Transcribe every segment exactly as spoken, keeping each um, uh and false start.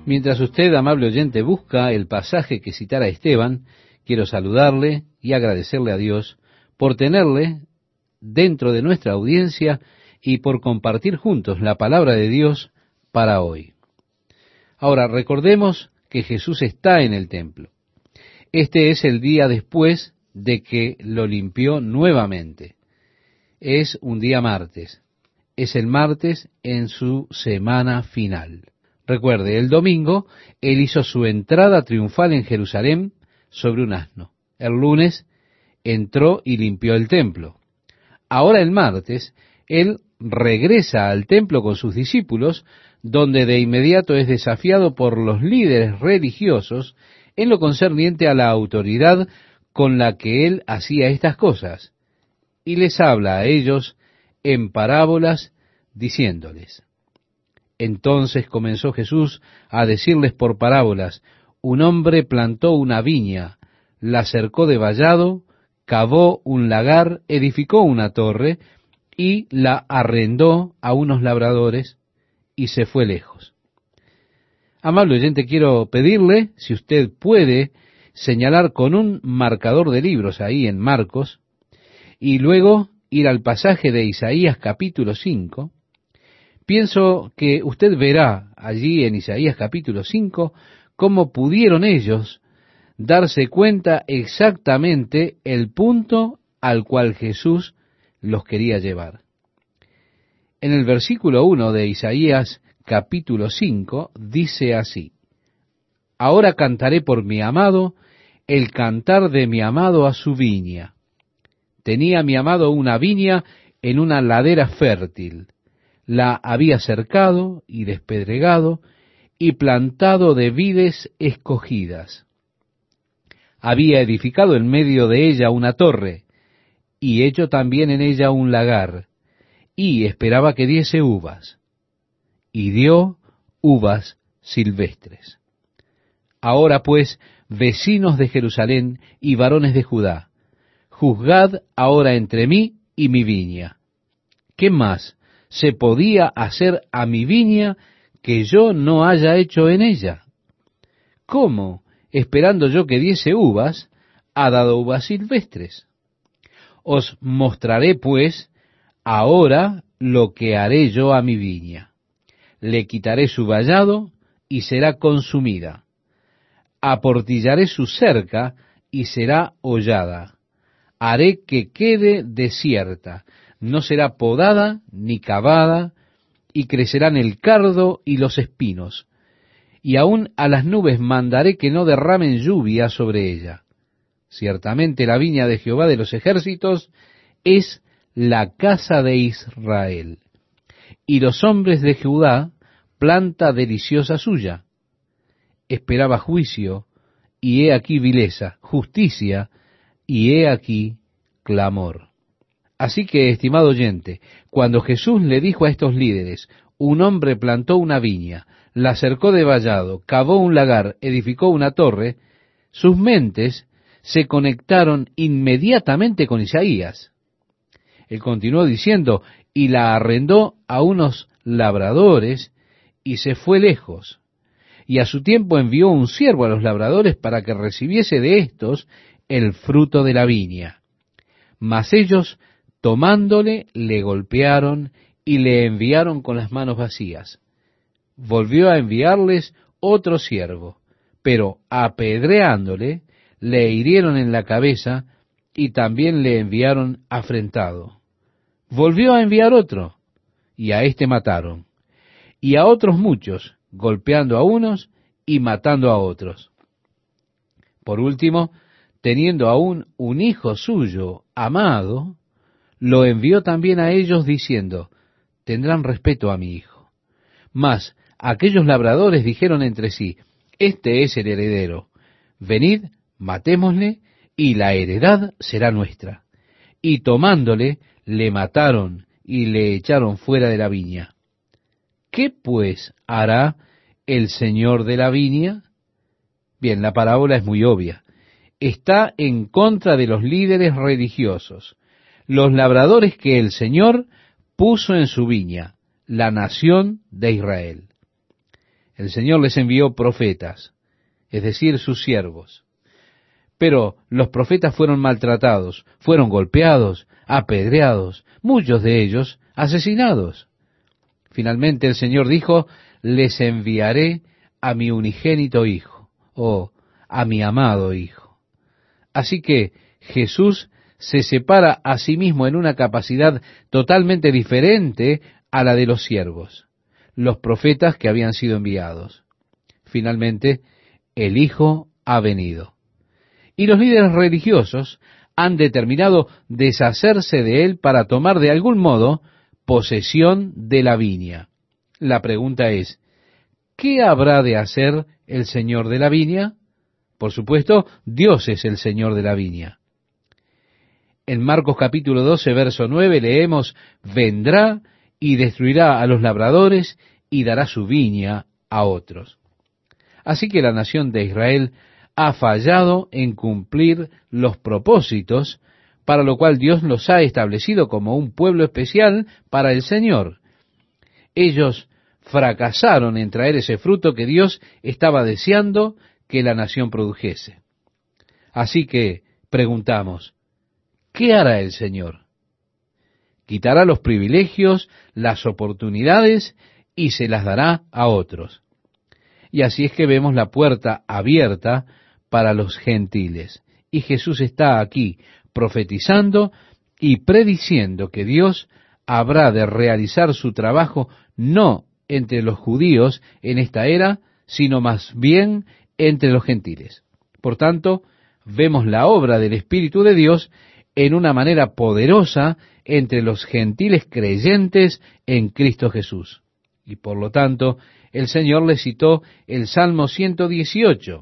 Mientras usted, amable oyente, busca el pasaje que citara Esteban, quiero saludarle y agradecerle a Dios por tenerle dentro de nuestra audiencia y por compartir juntos la palabra de Dios para hoy. Ahora, recordemos que Jesús está en el templo. Este es el día después de que lo limpió nuevamente. Es un día martes. Es el martes en su semana final. Recuerde, el domingo Él hizo su entrada triunfal en Jerusalén sobre un asno. El lunes entró y limpió el templo. Ahora el martes Él regresa al templo con sus discípulos, donde de inmediato es desafiado por los líderes religiosos en lo concerniente a la autoridad con la que Él hacía estas cosas. Y les habla a ellos en parábolas, diciéndoles. Entonces comenzó Jesús a decirles por parábolas: un hombre plantó una viña, la cercó de vallado, cavó un lagar, edificó una torre, y la arrendó a unos labradores, y se fue lejos. Amable oyente, quiero pedirle, si usted puede, señalar con un marcador de libros ahí en Marcos, y luego ir al pasaje de Isaías capítulo cinco, pienso que usted verá allí en Isaías capítulo cinco cómo pudieron ellos darse cuenta exactamente el punto al cual Jesús los quería llevar. En el versículo uno de Isaías capítulo cinco dice así: ahora cantaré por mi amado, el cantar de mi amado a su viña. Tenía mi amado una viña en una ladera fértil. La había cercado y despedregado y plantado de vides escogidas. Había edificado en medio de ella una torre y hecho también en ella un lagar, y esperaba que diese uvas. Y dio uvas silvestres. Ahora pues, vecinos de Jerusalén y varones de Judá, juzgad ahora entre mí y mi viña. ¿Qué más se podía hacer a mi viña que yo no haya hecho en ella? ¿Cómo, esperando yo que diese uvas, ha dado uvas silvestres? Os mostraré, pues, ahora lo que haré yo a mi viña. Le quitaré su vallado y será consumida. Aportillaré su cerca y será hollada. Haré que quede desierta, no será podada ni cavada, y crecerán el cardo y los espinos. Y aun a las nubes mandaré que no derramen lluvia sobre ella. Ciertamente la viña de Jehová de los ejércitos es la casa de Israel, y los hombres de Judá planta deliciosa suya. Esperaba juicio, y he aquí vileza, justicia, y he aquí clamor. Así que, estimado oyente, cuando Jesús le dijo a estos líderes: un hombre plantó una viña, la cercó de vallado, cavó un lagar, edificó una torre, sus mentes se conectaron inmediatamente con Isaías. Él continuó diciendo: y la arrendó a unos labradores, y se fue lejos. Y a su tiempo envió un siervo a los labradores para que recibiese de éstos el fruto de la viña. Mas ellos, tomándole, le golpearon y le enviaron con las manos vacías. Volvió a enviarles otro siervo, pero apedreándole, le hirieron en la cabeza y también le enviaron afrentado. Volvió a enviar otro, y a éste mataron. Y a otros muchos, golpeando a unos y matando a otros. Por último, teniendo aún un hijo suyo amado, lo envió también a ellos diciendo: tendrán respeto a mi hijo. Mas aquellos labradores dijeron entre sí: este es el heredero, venid, matémosle, y la heredad será nuestra. Y tomándole, le mataron y le echaron fuera de la viña. ¿Qué pues hará el señor de la viña? Bien, la parábola es muy obvia. Está en contra de los líderes religiosos, los labradores que el Señor puso en su viña, la nación de Israel. El Señor les envió profetas, es decir, sus siervos. Pero los profetas fueron maltratados, fueron golpeados, apedreados, muchos de ellos asesinados. Finalmente el Señor dijo, les enviaré a mi unigénito Hijo, o a mi amado Hijo. Así que Jesús se separa a sí mismo en una capacidad totalmente diferente a la de los siervos, los profetas que habían sido enviados. Finalmente, el Hijo ha venido. Y los líderes religiosos han determinado deshacerse de él para tomar de algún modo posesión de la viña. La pregunta es, ¿qué habrá de hacer el Señor de la viña? Por supuesto, Dios es el Señor de la viña. En Marcos capítulo doce, verso nueve, leemos, vendrá y destruirá a los labradores y dará su viña a otros. Así que la nación de Israel ha fallado en cumplir los propósitos para lo cual Dios los ha establecido como un pueblo especial para el Señor. Ellos fracasaron en traer ese fruto que Dios estaba deseando que la nación produjese. Así que preguntamos, ¿qué hará el Señor? Quitará los privilegios, las oportunidades y se las dará a otros. Y así es que vemos la puerta abierta para los gentiles. Y Jesús está aquí profetizando y prediciendo que Dios habrá de realizar su trabajo no entre los judíos en esta era, sino más bien entre los gentiles. Por tanto, vemos la obra del Espíritu de Dios en una manera poderosa entre los gentiles creyentes en Cristo Jesús. Y por lo tanto, el Señor le citó el Salmo ciento dieciocho,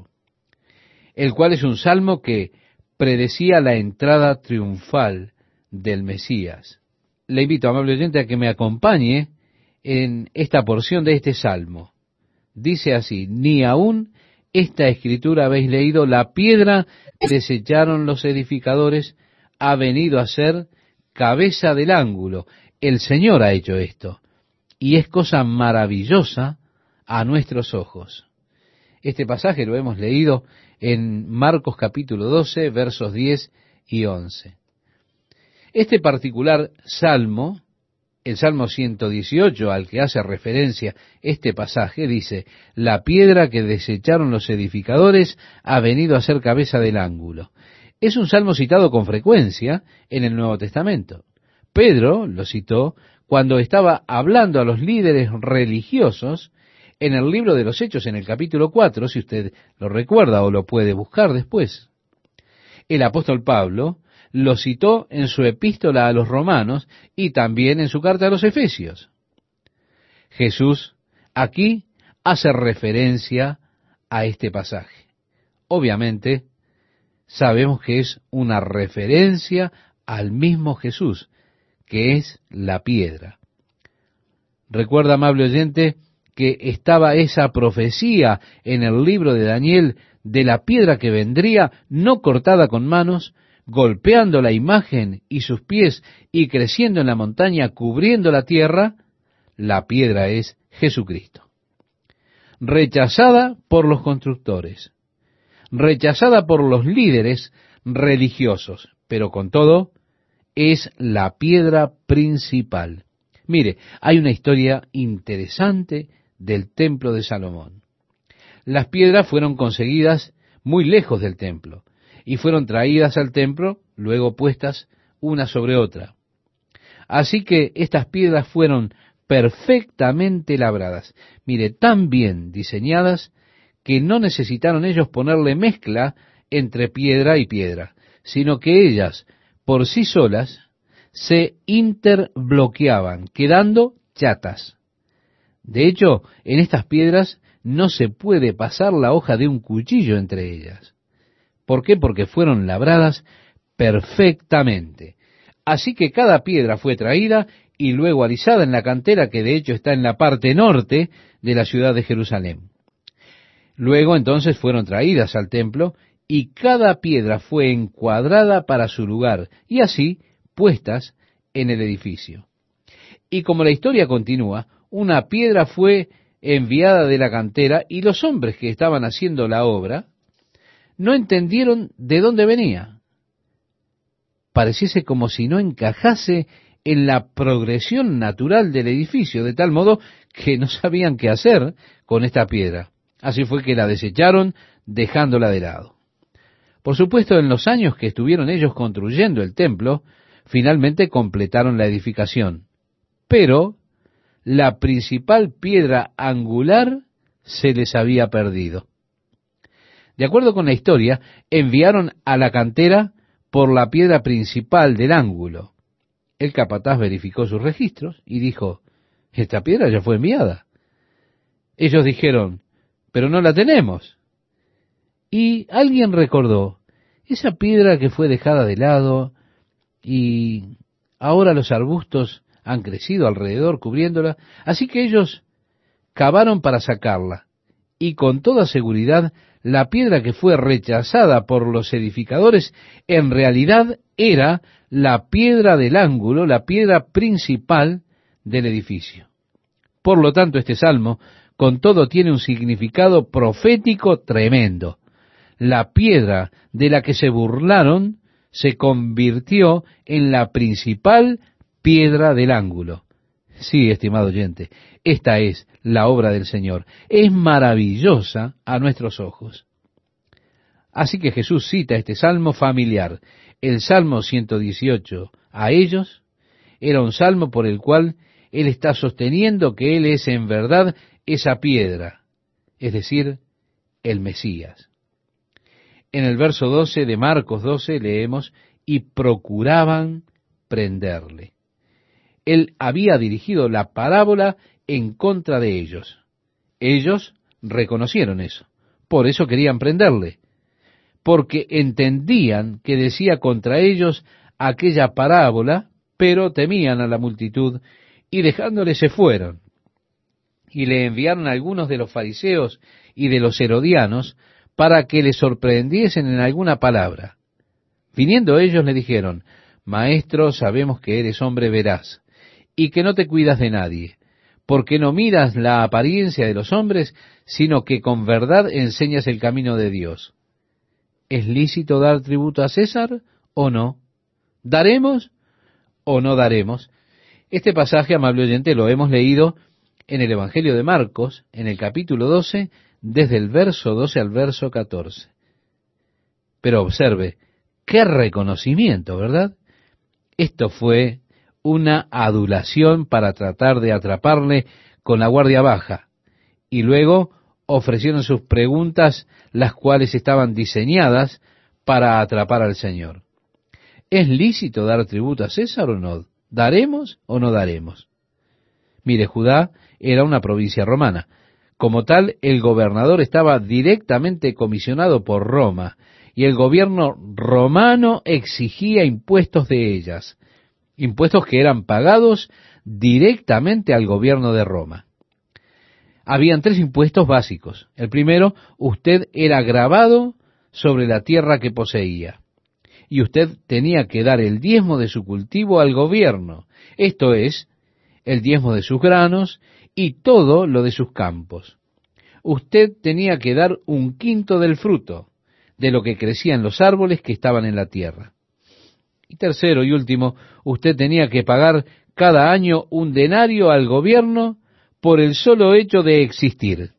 el cual es un salmo que predecía la entrada triunfal del Mesías. Le invito, amable oyente, a que me acompañe en esta porción de este salmo. Dice así, ni aún esta escritura habéis leído, la piedra que desecharon los edificadores ha venido a ser cabeza del ángulo. El Señor ha hecho esto, y es cosa maravillosa a nuestros ojos. Este pasaje lo hemos leído en Marcos capítulo doce, versos diez y once. Este particular salmo, el Salmo ciento dieciocho, al que hace referencia este pasaje, dice, la piedra que desecharon los edificadores ha venido a ser cabeza del ángulo. Es un salmo citado con frecuencia en el Nuevo Testamento. Pedro lo citó cuando estaba hablando a los líderes religiosos en el libro de los Hechos, en el capítulo cuatro, si usted lo recuerda o lo puede buscar después. El apóstol Pablo lo citó en su epístola a los romanos y también en su carta a los efesios. Jesús aquí hace referencia a este pasaje. Obviamente, sabemos que es una referencia al mismo Jesús, que es la piedra. Recuerda, amable oyente, que estaba esa profecía en el libro de Daniel de la piedra que vendría no cortada con manos, golpeando la imagen y sus pies y creciendo en la montaña, cubriendo la tierra. La piedra es Jesucristo. Rechazada por los constructores, rechazada por los líderes religiosos, pero con todo, es la piedra principal. Mire, hay una historia interesante del templo de Salomón. Las piedras fueron conseguidas muy lejos del templo y fueron traídas al templo, luego puestas una sobre otra. Así que estas piedras fueron perfectamente labradas. Mire, tan bien diseñadas que no necesitaron ellos ponerle mezcla entre piedra y piedra, sino que ellas, por sí solas, se interbloqueaban, quedando chatas. De hecho, en estas piedras no se puede pasar la hoja de un cuchillo entre ellas. ¿Por qué? Porque fueron labradas perfectamente. Así que cada piedra fue traída y luego alisada en la cantera, que de hecho está en la parte norte de la ciudad de Jerusalén. Luego entonces fueron traídas al templo y cada piedra fue encuadrada para su lugar y así puestas en el edificio. Y como la historia continúa, una piedra fue enviada de la cantera, y los hombres que estaban haciendo la obra no entendieron de dónde venía. Pareciese como si no encajase en la progresión natural del edificio, de tal modo que no sabían qué hacer con esta piedra. Así fue que la desecharon, dejándola de lado. Por supuesto, en los años que estuvieron ellos construyendo el templo, finalmente completaron la edificación. Pero la principal piedra angular se les había perdido. De acuerdo con la historia, enviaron a la cantera por la piedra principal del ángulo. El capataz verificó sus registros y dijo, esta piedra ya fue enviada. Ellos dijeron, pero no la tenemos. Y alguien recordó, esa piedra que fue dejada de lado y ahora los arbustos han crecido alrededor cubriéndola, así que ellos cavaron para sacarla. Y con toda seguridad, la piedra que fue rechazada por los edificadores en realidad era la piedra del ángulo, la piedra principal del edificio. Por lo tanto, este salmo, con todo, tiene un significado profético tremendo. La piedra de la que se burlaron se convirtió en la principal piedra del ángulo. Sí, estimado oyente, esta es la obra del Señor. Es maravillosa a nuestros ojos. Así que Jesús cita este salmo familiar, el Salmo ciento dieciocho, a ellos. Era un salmo por el cual Él está sosteniendo que Él es en verdad esa piedra, es decir, el Mesías. En el verso doce de Marcos doce leemos, y procuraban prenderle. Él había dirigido la parábola en contra de ellos. Ellos reconocieron eso. Por eso querían prenderle. Porque entendían que decía contra ellos aquella parábola, pero temían a la multitud y dejándole se fueron. Y le enviaron a algunos de los fariseos y de los herodianos para que le sorprendiesen en alguna palabra. Viniendo ellos le dijeron, Maestro, sabemos que eres hombre veraz, y que no te cuidas de nadie, porque no miras la apariencia de los hombres, sino que con verdad enseñas el camino de Dios. ¿Es lícito dar tributo a César o no? ¿Daremos o no daremos? Este pasaje, amable oyente, lo hemos leído en el Evangelio de Marcos, en el capítulo doce, desde el verso doce al verso catorce. Pero observe, qué reconocimiento, ¿verdad? Esto fue una adulación para tratar de atraparle con la guardia baja. Y luego ofrecieron sus preguntas, las cuales estaban diseñadas para atrapar al Señor. ¿Es lícito dar tributo a César o no? ¿Daremos o no daremos? Mire, Judá era una provincia romana. Como tal, el gobernador estaba directamente comisionado por Roma, y el gobierno romano exigía impuestos de ellas, impuestos que eran pagados directamente al gobierno de Roma. Habían tres impuestos básicos. El primero, usted era gravado sobre la tierra que poseía, y usted tenía que dar el diezmo de su cultivo al gobierno, esto es, el diezmo de sus granos y todo lo de sus campos. Usted tenía que dar un quinto del fruto, de lo que crecían los árboles que estaban en la tierra. Y tercero y último, usted tenía que pagar cada año un denario al gobierno por el solo hecho de existir.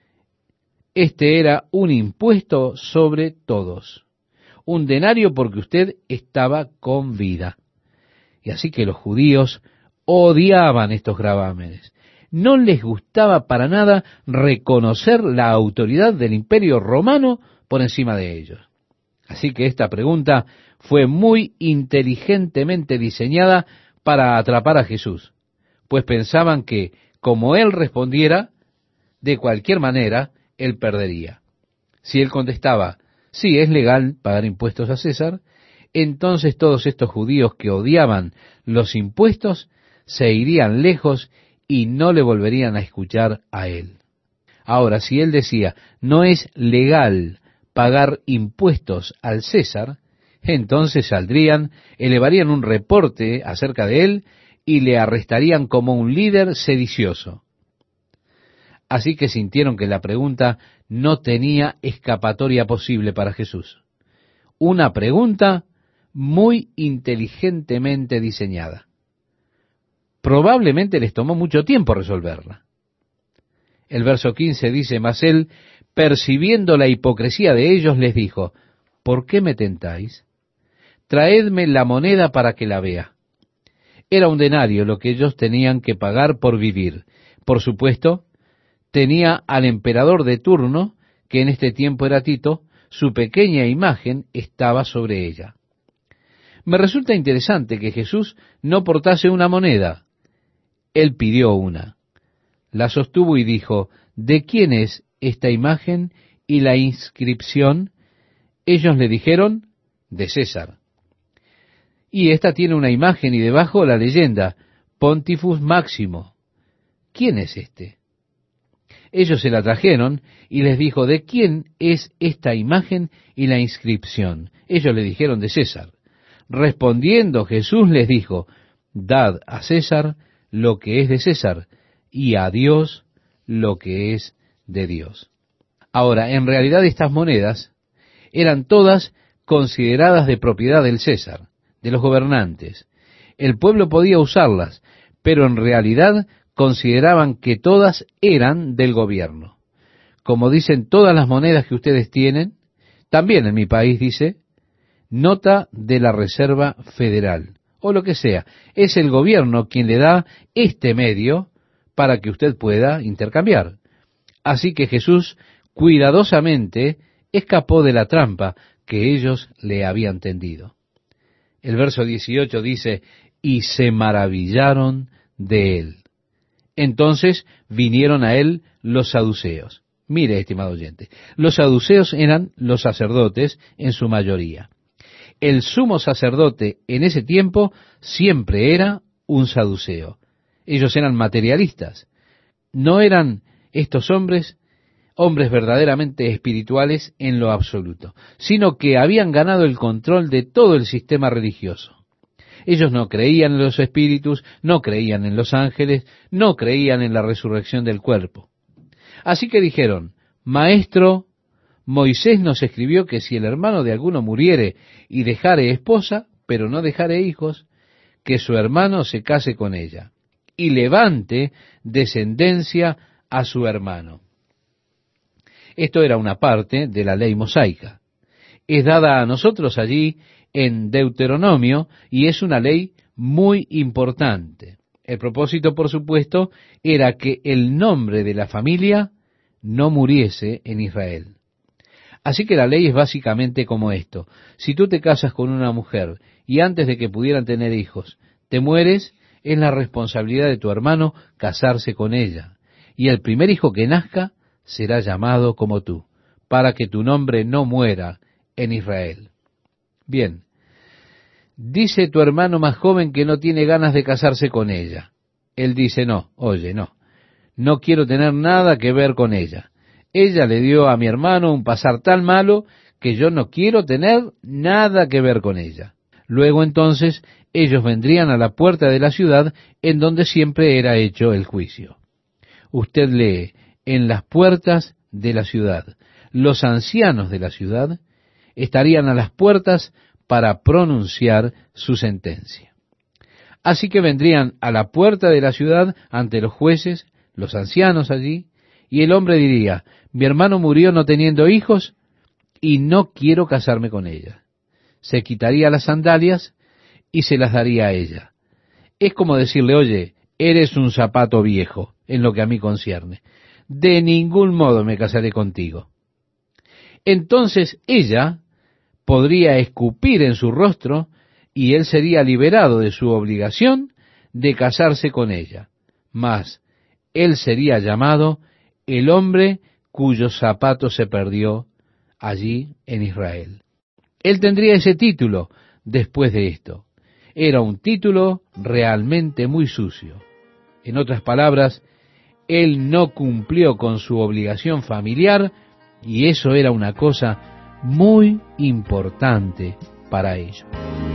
Este era un impuesto sobre todos. Un denario porque usted estaba con vida. Y así que los judíos odiaban estos gravámenes. No les gustaba para nada reconocer la autoridad del Imperio Romano por encima de ellos. Así que esta pregunta fue muy inteligentemente diseñada para atrapar a Jesús, pues pensaban que, como él respondiera, de cualquier manera, él perdería. Si él contestaba, sí, es legal pagar impuestos a César, entonces todos estos judíos que odiaban los impuestos se irían lejos y no le volverían a escuchar a él. Ahora, si él decía, no es legal pagar impuestos al César, entonces saldrían, elevarían un reporte acerca de él y le arrestarían como un líder sedicioso. Así que sintieron que la pregunta no tenía escapatoria posible para Jesús. Una pregunta muy inteligentemente diseñada. Probablemente les tomó mucho tiempo resolverla. El verso quince dice, mas él, percibiendo la hipocresía de ellos, les dijo, ¿por qué me tentáis? Traedme la moneda para que la vea. Era un denario lo que ellos tenían que pagar por vivir. Por supuesto, tenía al emperador de turno, que en este tiempo era Tito, su pequeña imagen estaba sobre ella. Me resulta interesante que Jesús no portase una moneda. Él pidió una. La sostuvo y dijo, ¿de quién es esta imagen y la inscripción? Ellos le dijeron, de César. Y esta tiene una imagen y debajo la leyenda, Pontifus Máximo. ¿Quién es este? Ellos se la trajeron y les dijo, ¿de quién es esta imagen y la inscripción? Ellos le dijeron, de César. Respondiendo Jesús les dijo, dad a César lo que es de César y a Dios lo que es de Dios. Ahora, en realidad estas monedas eran todas consideradas de propiedad del César, de los gobernantes. El pueblo podía usarlas, pero en realidad consideraban que todas eran del gobierno. Como dicen todas las monedas que ustedes tienen, también en mi país dice, nota de la Reserva Federal, o lo que sea. Es el gobierno quien le da este medio para que usted pueda intercambiar. Así que Jesús cuidadosamente escapó de la trampa que ellos le habían tendido. El verso dieciocho dice, y se maravillaron de él. Entonces vinieron a él los saduceos. Mire, estimado oyente, los saduceos eran los sacerdotes en su mayoría. El sumo sacerdote en ese tiempo siempre era un saduceo. Ellos eran materialistas. No eran estos hombres hombres verdaderamente espirituales en lo absoluto, sino que habían ganado el control de todo el sistema religioso. Ellos no creían en los espíritus, no creían en los ángeles, no creían en la resurrección del cuerpo. Así que dijeron, Maestro, Moisés nos escribió que si el hermano de alguno muriere y dejare esposa, pero no dejare hijos, que su hermano se case con ella, y levante descendencia a su hermano. Esto era una parte de la ley mosaica. Es dada a nosotros allí en Deuteronomio y es una ley muy importante. El propósito, por supuesto, era que el nombre de la familia no muriese en Israel. Así que la ley es básicamente como esto. Si tú te casas con una mujer y antes de que pudieran tener hijos te mueres, es la responsabilidad de tu hermano casarse con ella. Y el primer hijo que nazca será llamado como tú, para que tu nombre no muera en Israel. Bien, dice tu hermano más joven que no tiene ganas de casarse con ella. Él dice, no, oye, no, no quiero tener nada que ver con ella. Ella le dio a mi hermano un pasar tan malo que yo no quiero tener nada que ver con ella. Luego entonces ellos vendrían a la puerta de la ciudad en donde siempre era hecho el juicio. Usted lee, en las puertas de la ciudad. Los ancianos de la ciudad estarían a las puertas para pronunciar su sentencia. Así que vendrían a la puerta de la ciudad ante los jueces, los ancianos allí, y el hombre diría, mi hermano murió no teniendo hijos y no quiero casarme con ella. Se quitaría las sandalias y se las daría a ella. Es como decirle, oye, eres un zapato viejo en lo que a mí concierne. De ningún modo me casaré contigo. Entonces ella podría escupir en su rostro y él sería liberado de su obligación de casarse con ella. Mas él sería llamado el hombre cuyo zapato se perdió allí en Israel. Él tendría ese título después de esto. Era un título realmente muy sucio. En otras palabras, él no cumplió con su obligación familiar y eso era una cosa muy importante para ellos.